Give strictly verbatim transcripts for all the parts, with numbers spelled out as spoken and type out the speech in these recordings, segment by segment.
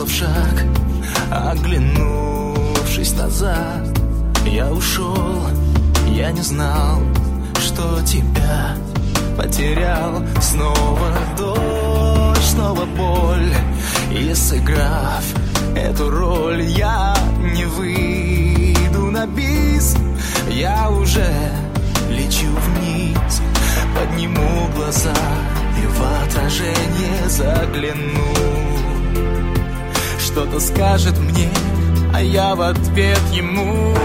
сделав шаг, оглянувшись назад, я ушел, я не знал, что тебя потерял. Снова дождь, снова боль, и сыграв эту роль, я не выйду на бис. Я уже лечу вниз, подниму глаза и в отражение загляну. Что-то скажет мне, а я в ответ ему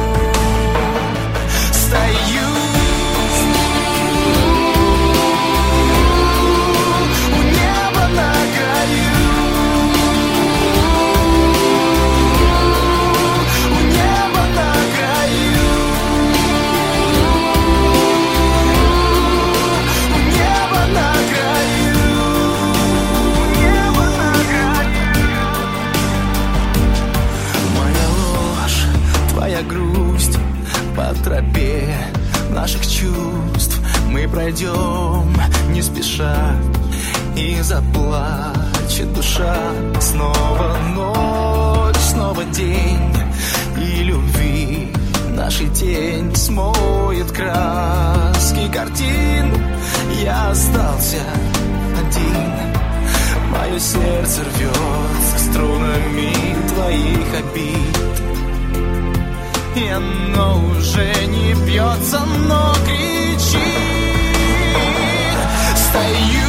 стою. У неба на краю, у неба на краю, у неба на краю, у неба на краю. Моя ложь, твоя грусть, по тропе наших чувств мы пройдем не спеша, и заплачет душа. Снова ночь, снова день, и любви нашей тень смоет краски картин. Я остался один, мое сердце рвет струнами твоих обид, и оно уже не бьется, но кричит. Стою